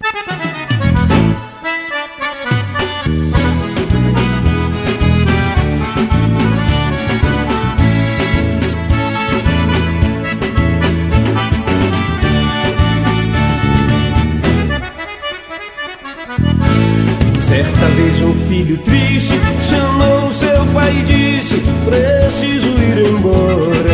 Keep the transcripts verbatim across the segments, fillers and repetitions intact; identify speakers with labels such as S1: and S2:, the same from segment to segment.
S1: Certa vez um filho triste chamou seu pai e disse: preciso ir embora.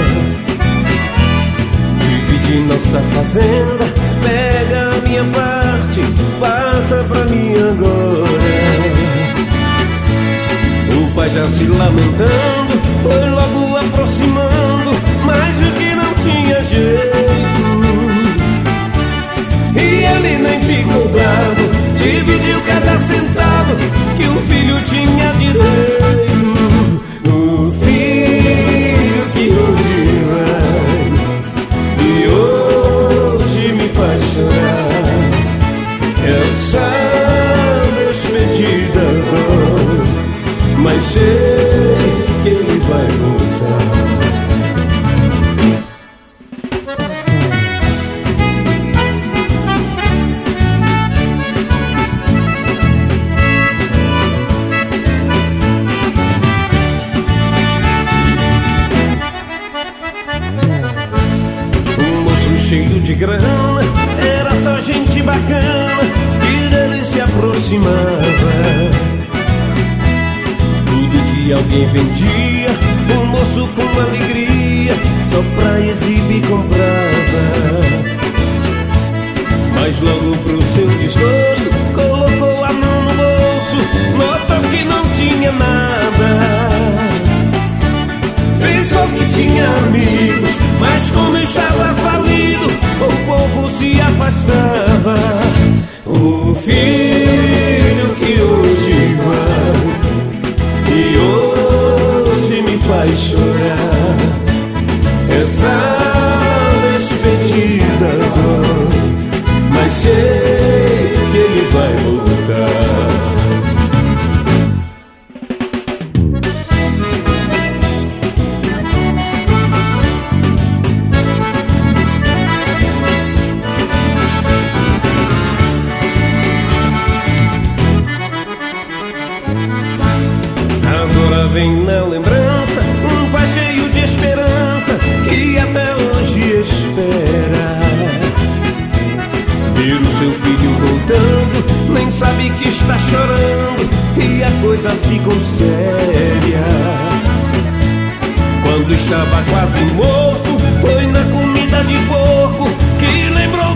S1: Divide nossa fazenda, pega a minha parte, passa pra mim agora. O pai já se lamentando, foi logo aproximando, mas viu que não tinha jeito. E ele nem ficou bravo, dividiu cada centavo que o filho tinha direito. O filho que hoje vai e hoje me faz chorar, essa despedida dói, mas sei que ele vai voltar. Cheio de grana, era só gente bacana e dele se aproximava. Tudo que alguém vendia, o moço com alegria só pra exibir comprava. Mas logo pro seu desgosto colocou a mão no bolso, notou que não tinha nada. Pensou que tinha amigos, mas como estava falido, o povo se afastava. O filho que hoje vai e hoje me faz chorar, essa despedida dói, mas sei que ele vai voltar. Vem na lembrança um pai cheio de esperança que até hoje espera ver o seu filho voltando, nem sabe que está chorando e a coisa ficou séria. Quando estava quase morto, foi na comida de porco que lembrou